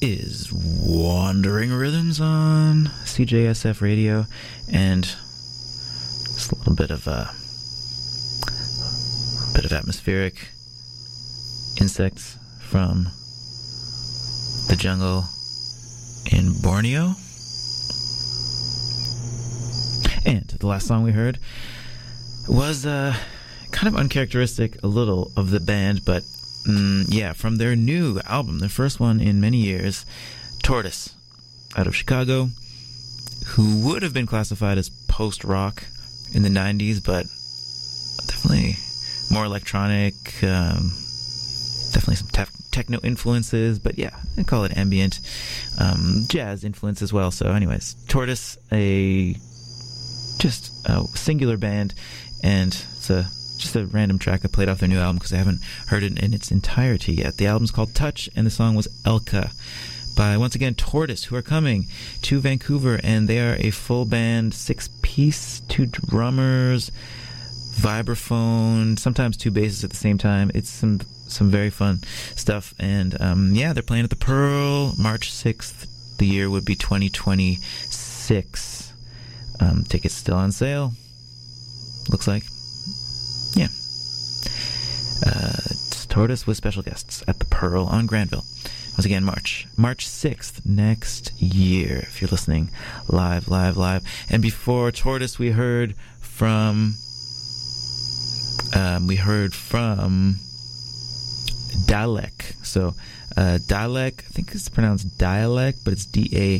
is Wandering Rhythms on CJSF Radio, and just a little bit of atmospheric insects from the jungle in Borneo. And the last song we heard was kind of uncharacteristic a little of the band, but from their new album, their first one in many years, Tortoise, out of Chicago, who would have been classified as post-rock in the 90s, but definitely more electronic, definitely some techno influences, but yeah, I call it ambient, jazz influence as well. So anyways, Tortoise, just a singular band, and it's just a random track I played off their new album because I haven't heard it in its entirety yet. The album's called Touch, and the song was Elka by, once again, Tortoise, who are coming to Vancouver, and they are a full band, 6-piece, 2 drummers, vibraphone, sometimes 2 basses at the same time. It's some very fun stuff, and they're playing at the Pearl, March 6th. The year would be 2026. Tickets still on sale, looks like. Yeah. It's Tortoise with special guests at the Pearl on Granville. Once again, March 6th next year, if you're listening live. And before Tortoise, we heard from Dalek. So Dalek, I think it's pronounced dialect, but it's Dalak.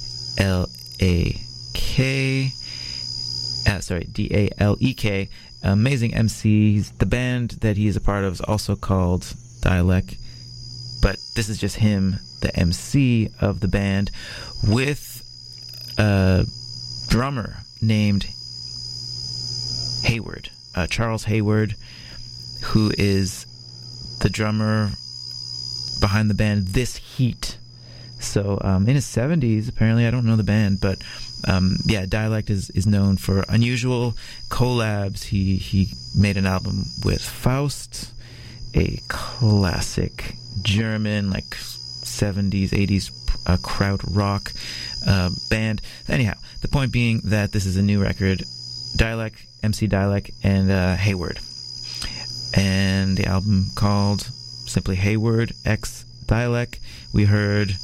Dalek. Amazing MC. The band that he's a part of is also called Dialect, but this is just him, the MC of the band, with a drummer named Hayward, Charles Hayward, who is the drummer behind the band This Heat. So in his 70s, apparently, I don't know the band, but Dialect is known for unusual collabs. He made an album with Faust, a classic German, like 70s, 80s krautrock band. Anyhow, the point being that this is a new record, Dialect, MC Dialect, and Hayward. And the album called simply Hayward X Dialect. We heard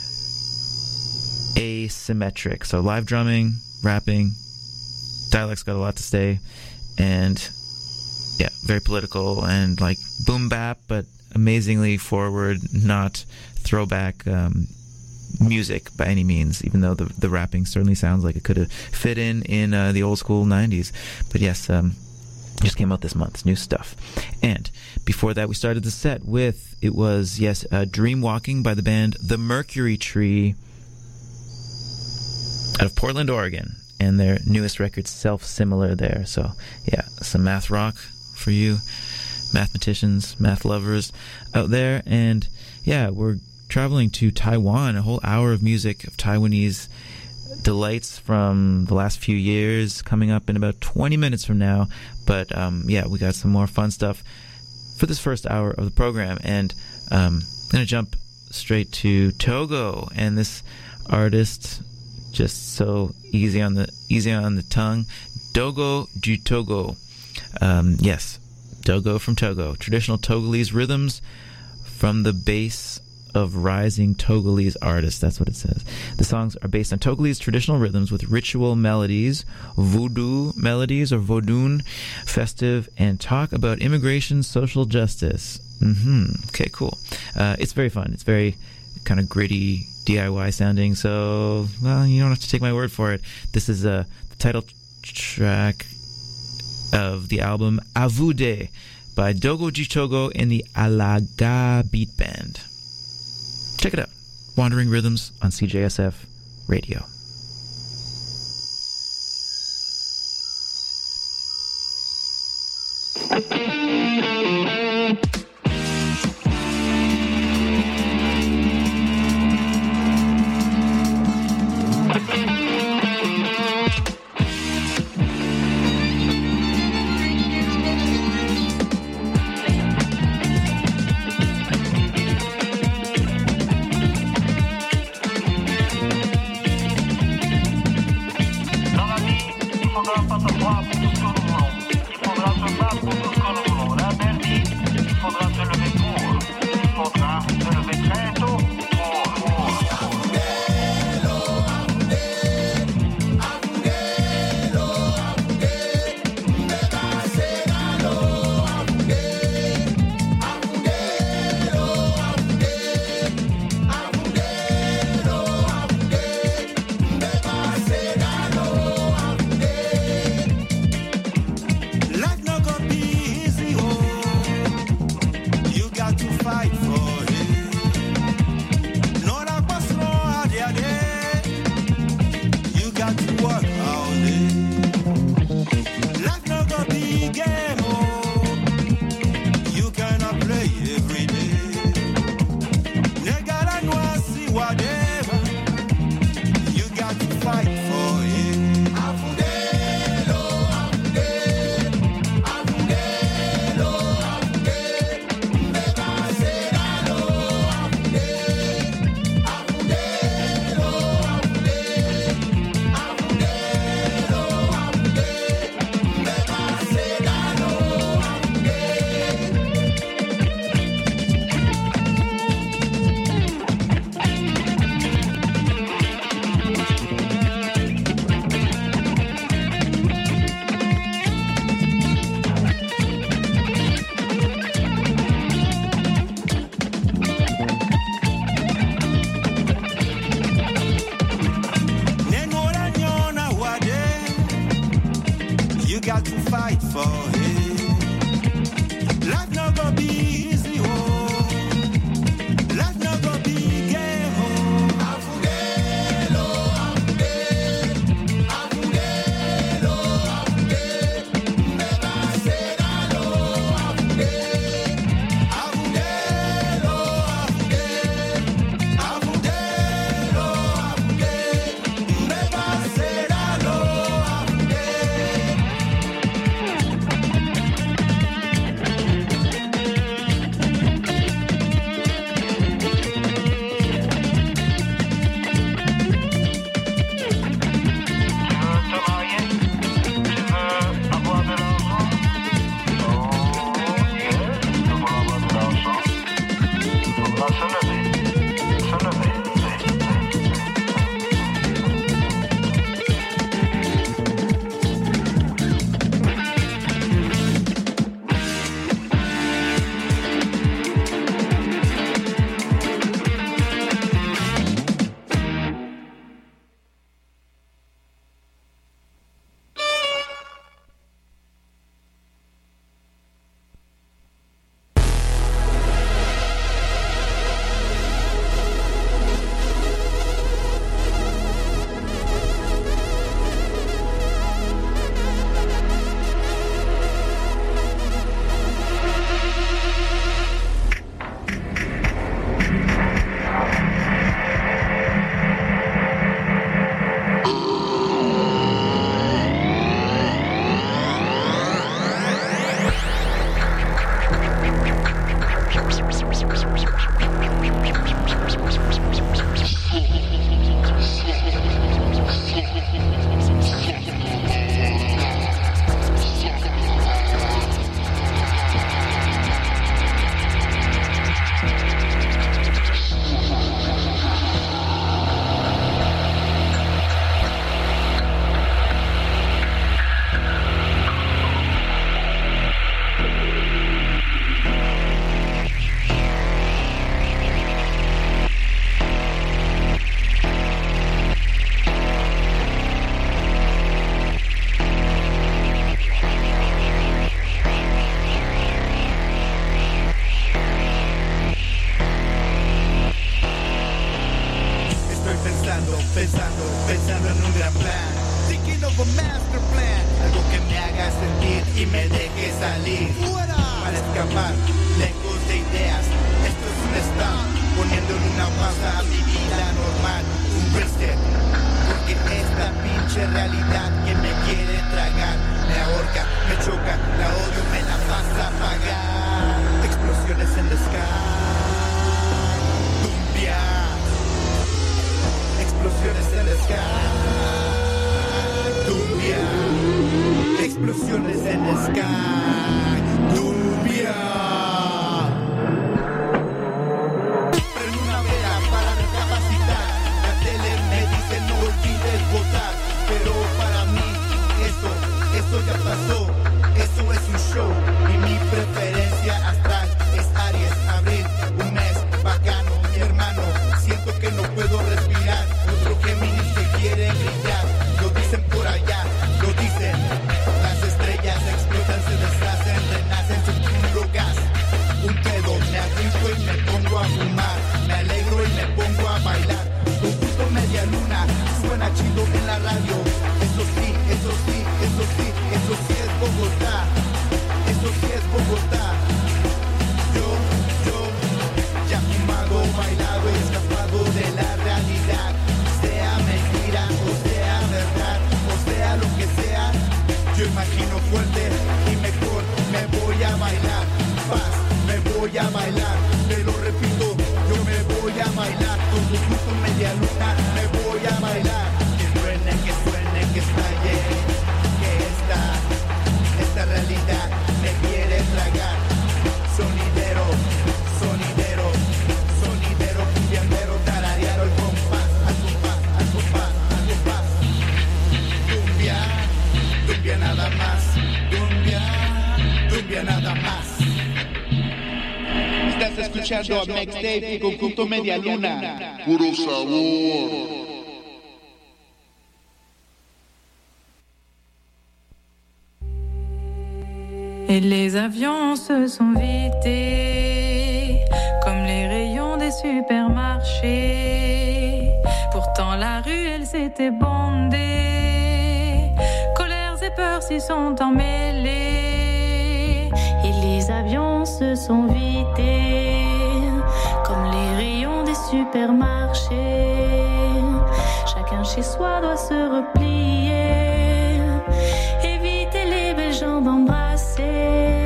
Asymmetric, so live drumming, rapping. Dialect's got a lot to say, and very political and like boom bap, but amazingly forward, not throwback music by any means, even though the rapping certainly sounds like it could have fit in the old school 90s. But yes, just came out this month, new stuff. And before that, we started the set with, Dream Walking by the band The Mercury Tree out of Portland, Oregon, and their newest record, Self-Similar, there. So yeah, some math rock for you mathematicians, math lovers out there. And yeah, we're traveling to Taiwan, a whole hour of music of Taiwanese delights from the last few years coming up in about 20 minutes from now. But we got some more fun stuff for this first hour of the program, and I'm gonna jump straight to Togo, and this artist, just so easy on the tongue, Dogo du Togo. Yes, Dogo from Togo. Traditional Togolese rhythms from the base of rising Togolese artists. That's what it says. The songs are based on Togolese traditional rhythms with ritual melodies, voodoo melodies or vodun, festive, and talk about immigration, social justice. Okay, cool. It's very fun. It's very kind of gritty, DIY sounding, so, well, you don't have to take my word for it. This is the title track of the album Avude by Dogo du Togo and the Alaga Beat Band. Check it out. Wandering Rhythms on CJSF Radio. pensando en un gran plan. Thinking of a master plan, algo que me haga sentir y me deje salir. Para escapar, lejos de ideas, esto es un stop, poniéndole una pausa a mi vida normal, un reset. Porque esta pinche realidad que me quiere tragar, me ahorca, me choca, la odio, me la vas a pagar. Explosiones en the sky, Dumbia. Explosiones en the sky, Dumbia. Explosiones en the sky, Dumbia. Prendo una vela para recapacitar. La tele me dice no olvides votar, pero para mí eso ya pasó. Eso es un show y mi preferencia astral es Aries, abril, un mes bacano, mi hermano. Siento que no puedo respirar, otro Géminis que quiere brillar. Lo dicen por allá, lo dicen. Las estrellas explotan, se deshacen, renacen sin puro gas. Un pedo, me agripo y me pongo a fumar. Me alegro y me pongo a bailar. Conjunto media luna, suena chido en la radio. Eso sí, eso sí, eso sí, eso sí es Bogotá. Eso sí es Bogotá. Yo, ya fumado, bailado y escapado de la realidad. Sea mentira o sea verdad, o sea lo que sea. Yo imagino fuerte y mejor me voy a bailar. Paz, me voy a bailar. Te lo repito, yo me voy a bailar. Con tu justo media luna me voy a bailar. Que suene, que estalle. Que esta realidad me quiere tragar. Sonidero, sonidero, sonidero, cumbiambero, tararearo el compás, al compás, al compás, al compás. Cumbia, cumbia nada más, cumbia, cumbia nada más. Estás escuchando a Mixtape y Conjunto Media Luna. Puro sabor. Et les avions se sont vidés comme les rayons des supermarchés. Pourtant la rue elle s'était bondée. Colères et peurs s'y sont emmêlées. Et les avions se sont vidés comme les rayons des supermarchés. Chacun chez soi doit se replier. Éviter les belles jambes embrassées.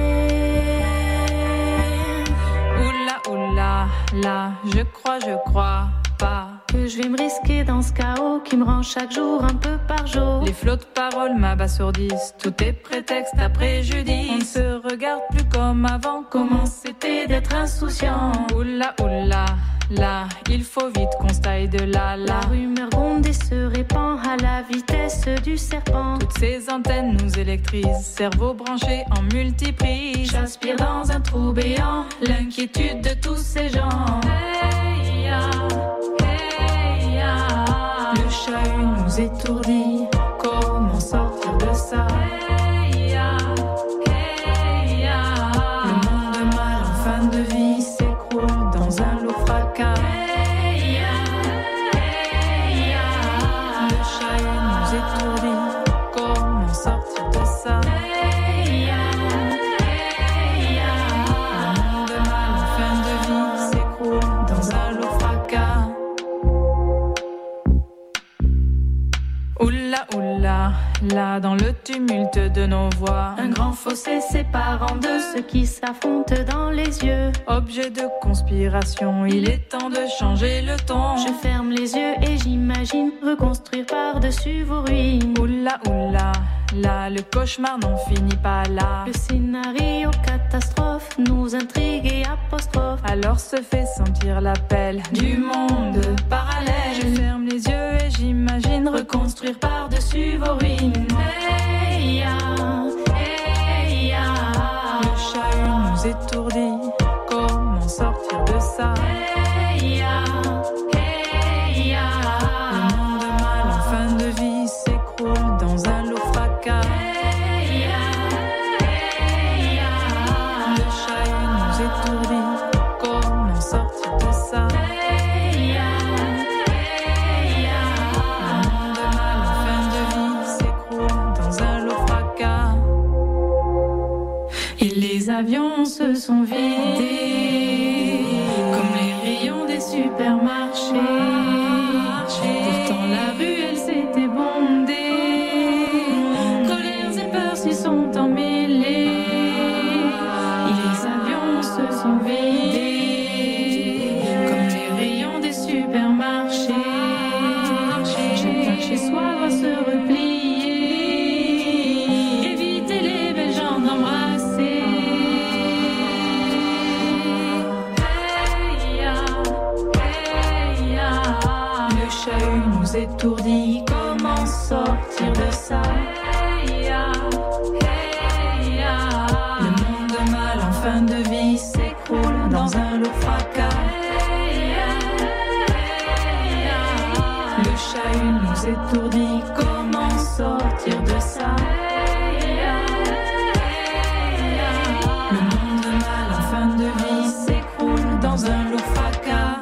Oula, oula, là, je crois pas que je vais me risquer dans ce chaos qui me rend chaque jour un peu par jour. Les flots de paroles m'abasourdissent, tout est prétexte à préjudice. On ne se regarde plus comme avant, comment c'était d'être insouciant. Oula, oula, là, il faut vite qu'on se taille de là. La rumeur gronde et se répand à la vitesse du serpent. Toutes ces antennes nous électrisent, cerveau branché en multiprise. J'aspire dans un trou béant l'inquiétude de tous ces gens. Hey ya, hey ya. Le chahut nous étourdit, comment sortir de ça? Hey ya, hey ya. Le monde mal en fin de vie s'écroule dans un lourd fracas. Hey ya, hey ya. Le chahut nous étourdit, comment sortir de ça? Hey ya, hey ya. Le monde mal en fin de vie s'écroule dans un lourd fracas. Oula, oula, là dans le tumulte de nos voix, un grand fossé sépare en deux ceux qui s'affrontent dans les yeux. Objet de conspiration, il est temps de changer le ton. Je ferme les yeux et j'imagine reconstruire par-dessus vos ruines. Oula, oula, là le cauchemar n'en finit pas là. Le scénario catastrophe nous intrigue et apostrophe. Alors se fait sentir l'appel du monde parallèle. Je ferme les yeux et j'imagine reconstruire par-dessus vos ruines. Hey ya, hey ya. Le chahut nous étourdit, comment sortir de ça? Hey ya, hey ya. Le monde mal en fin de vie s'écroule dans un lourd fracas. Hey ya, hey ya. Le chahut nous étourdit, comment sortir de ça? Hey ya, hey ya. avions se sont vidés comme les rayons des supermarchés. Pourtant la rue elle s'était bondée, colères et peurs s'y sont emmêlées. Et les avions se sont vidés comme les rayons des supermarchés. Chacun chez soi doit se replier, éviter les belles gens d'embrasser. Hey ya, le chahut nous étourdit, comment sortir de ça? Hey ya, le monde mal en fin de vie s'écroule dans un lourd fracas. Le chahut nous étourdit, comment sortir de ça? Le monde mal en fin de vie s'écroule dans un lourd fracas.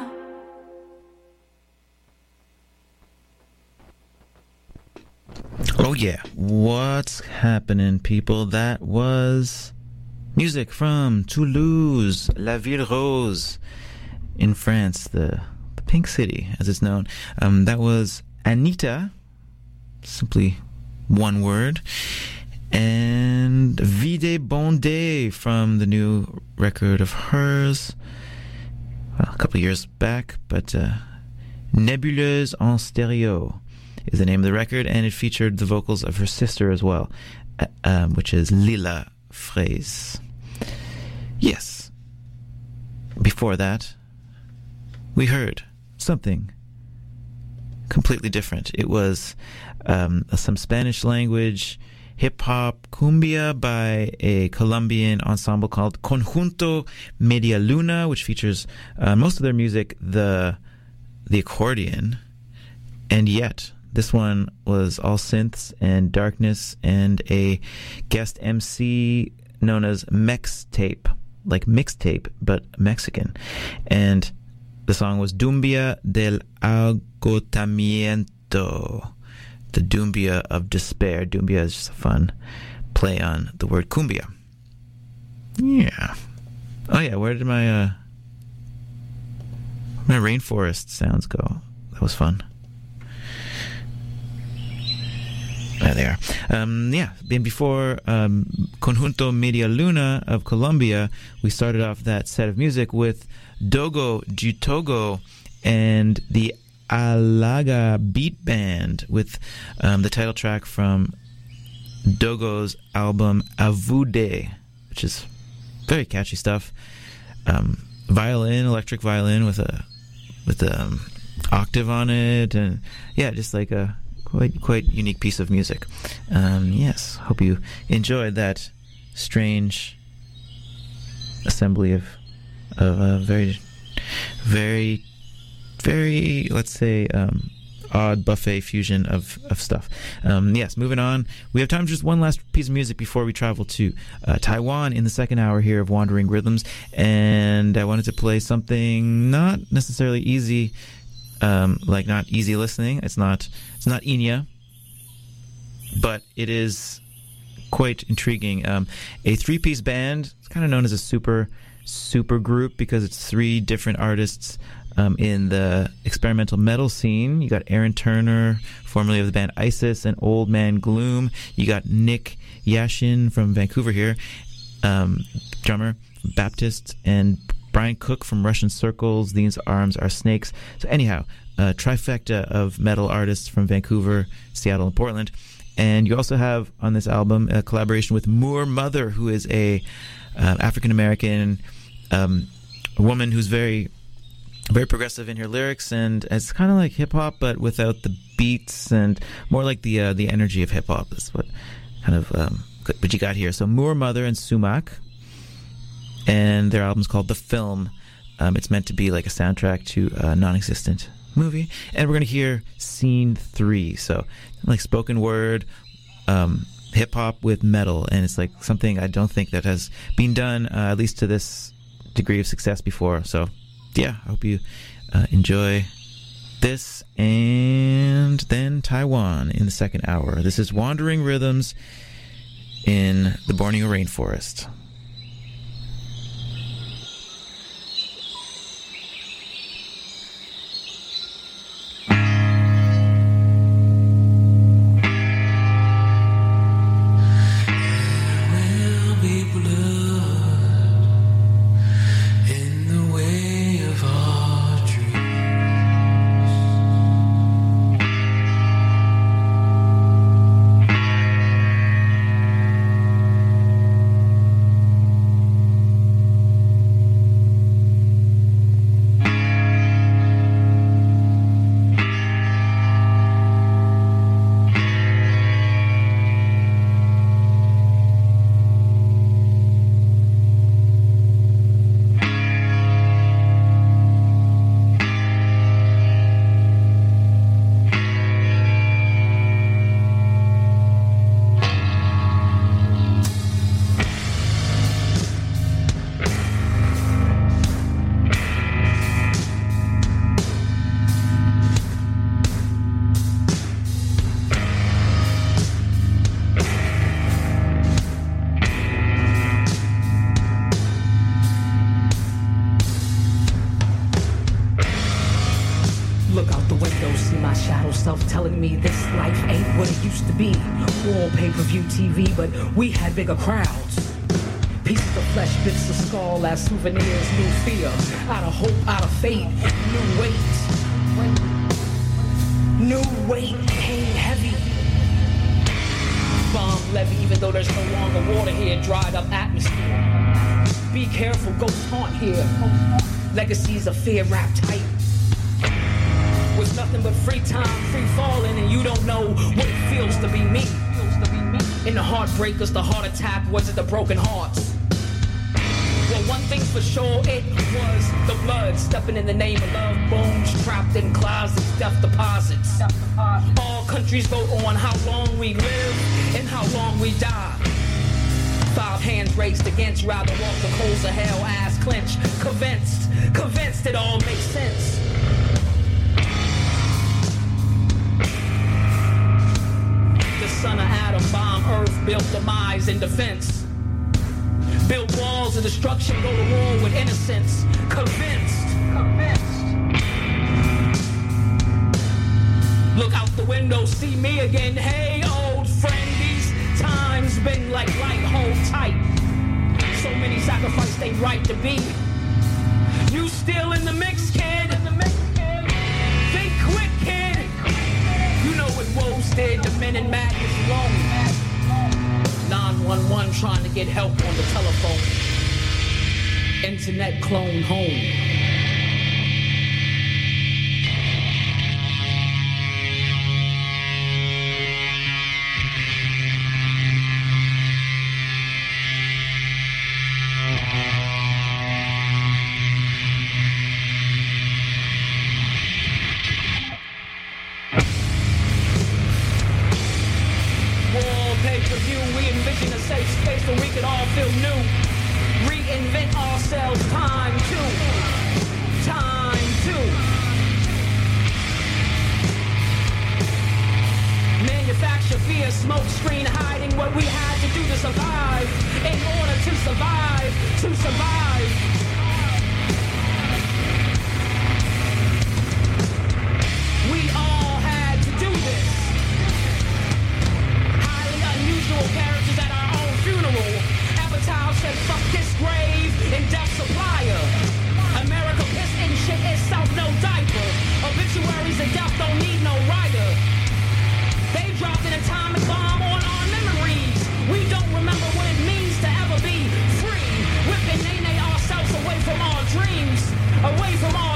Oh yeah, what's happening, people? That was music from Toulouse, La Ville Rose in France, the Pink City, as it's known. That was Anita, simply one word, and Vide Bonde from the new record of hers, well, a couple of years back, but Nébuleuse en Stéréo is the name of the record, and it featured the vocals of her sister as well, which is Lila Fraise. Yes. Before that, we heard something completely different. It was some Spanish language hip-hop cumbia by a Colombian ensemble called Conjunto Media Luna, which features most of their music the accordion, and yet this one was all synths and darkness and a guest MC known as Mextape, like mixtape, but Mexican. And the song was Dumbia del Agotamiento, the Dumbia of despair. Dumbia is just a fun play on the word cumbia. Yeah. Oh yeah, where did my rainforest sounds go? That was fun. There they are. Yeah, and before Conjunto Media Luna of Colombia, we started off that set of music with Dogo Jutogo and the Alaga Beat Band with the title track from Dogo's album Avude, which is very catchy stuff. Violin, electric violin with a octave on it, and yeah, just like a quite unique piece of music. Yes, hope you enjoyed that strange assembly of a very, very, very, let's say, odd buffet fusion of stuff. Yes, moving on. We have time for just one last piece of music before we travel to Taiwan in the second hour here of Wandering Rhythms, and I wanted to play something not necessarily easy, like not easy listening. It's not Enya, but it is quite intriguing. A three-piece band. It's kind of known as a super group because it's three different artists in the experimental metal scene. You got Aaron Turner, formerly of the band Isis, and Old Man Gloom. You got Nick Yashin from Vancouver here, drummer, Baptist, and Brian Cook from Russian Circles. These Arms Are Snakes. So anyhow, a trifecta of metal artists from Vancouver, Seattle, and Portland. And you also have on this album a collaboration with Moor Mother, who is a African-American woman who's very, very progressive in her lyrics, and it's kind of like hip-hop, but without the beats and more like the energy of hip-hop. That's what kind of what you got here. So Moor Mother and Sumac, and their album's called The Film. It's meant to be like a soundtrack to a non-existent movie, and we're going to hear Scene 3, so like spoken word hip-hop with metal, and it's like something I don't think that has been done at least to this degree of success before. So yeah, I hope you enjoy this, and then Taiwan in the second hour. This is Wandering Rhythms in the Borneo Rainforest. shadow self telling me this life ain't what it used to be. All pay-per-view TV, but we had bigger crowds. Pieces of flesh, bits of skull as souvenirs, new fear. Out of hope, out of fate, new weight. New weight came heavy. Bomb levy, even though there's no longer water here, dried up atmosphere. Be careful, ghosts haunt here. Legacies of fear wrapped tight. Was nothing but free time, free falling, and you don't know what it feels to be me. In the heartbreakers, the heart attack wasn't the broken hearts. Well, one thing's for sure, it was the blood stepping in the name of love. Bones trapped in closets, death deposits. All countries vote on how long we live and how long we die. 5 hands raised against, rather walk the coals of hell, ass clenched, convinced it all makes sense. The son of Adam, bomb Earth, built demise in defense. Built walls of destruction, go to war with innocence. Convinced. Look out the window, see me again. Hey, old friend, these times been like light, hold tight. So many sacrifices they right to be. You still in the mix, kid. Think quick, kid. You know what woes did, the men in madness alone. 911 trying to get help on the telephone. Internet clone home. Pay-per-view, we envision a safe space where we could all feel new. Reinvent ourselves, time to manufacture fear, smoke screen hiding what we had to do to survive. In order to survive. We all had to do this. Unusual characters at our own funeral. Avatar said, fuck this grave and death supplier. America pissed in shit itself, no diaper. Obituaries of death don't need no writer. They dropped an atomic bomb on our memories. We don't remember what it means to ever be free. Whipping nay ourselves away from our dreams, away from our